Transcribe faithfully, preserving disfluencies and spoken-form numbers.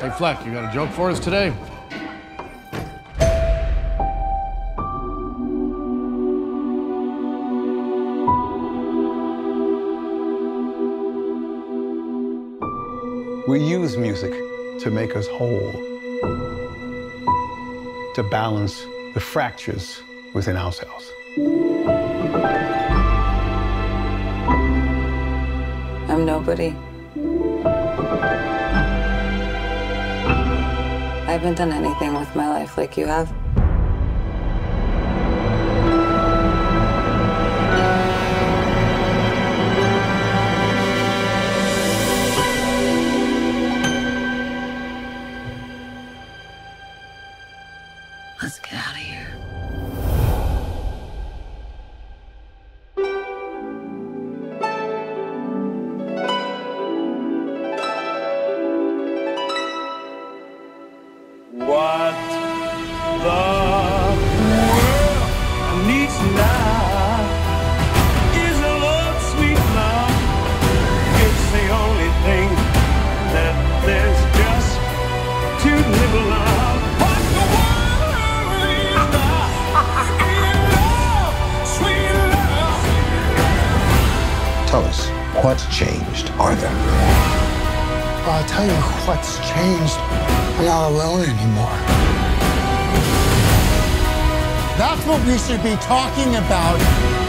Hey, Fleck, you got a joke for us today? We use music to make us whole, to balance the fractures within ourselves. I'm nobody. I haven't done anything with my life like you have. Let's get out of here. What the world needs now is a love, sweet love. It's the only thing that there's just too little of. What the world needs now is love, sweet love. Tell us, what's changed, Arthur? I'll tell you what's changed. I'm not alone anymore. That's what we should be talking about.